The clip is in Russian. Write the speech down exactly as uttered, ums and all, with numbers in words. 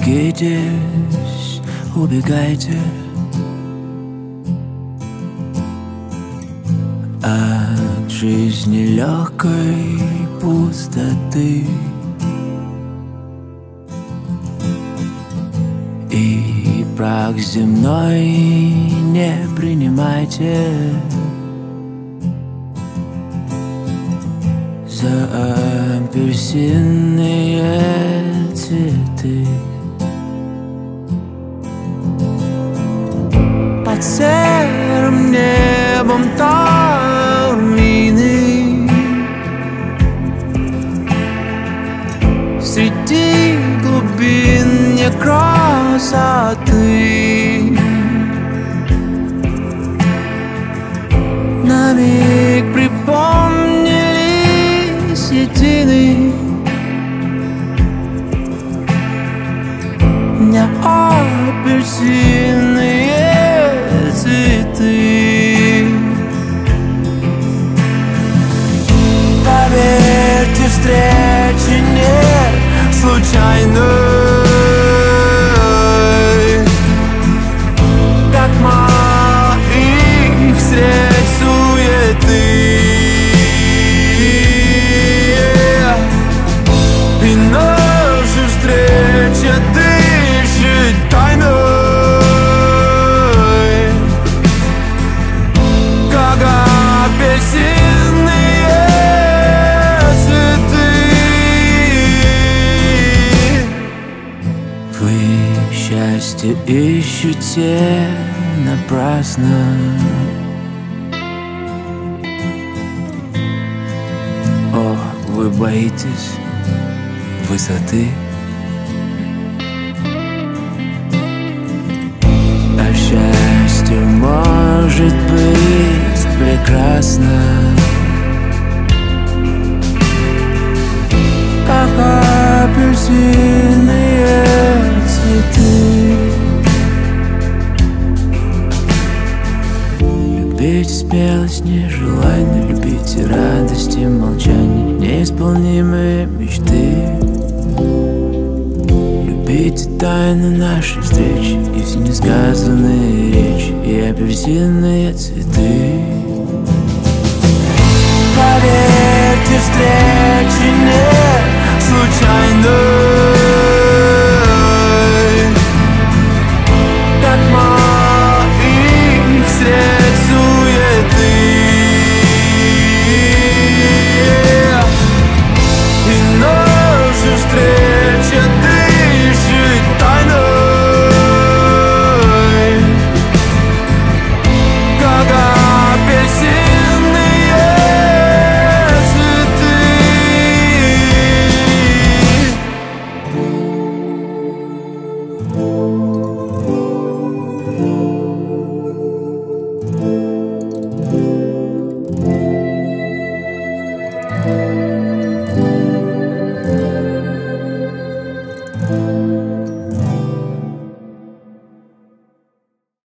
берегитесь, убегайте от жизни легкой пустоты. И прах земной не принимайте за апельсинные цветы. Под серым небом Таурмины, среди глубин некрасоты, на миг припомнились едины не апельсинные цветы. Поверьте, встречи нет случайной, как мало их встреч суеты. И наша встреча дышит тайной, как апельсинные цветы. Вы счастье ищете напрасно, о, вы боитесь высоты. А счастье может быть прекрасно, как апельсинные цветы. Любите смелость, нежелание, любите радости, молчание, неисполнимые мечты. Любите тайны нашей встречи и все несказанные речи и апельсинные цветы.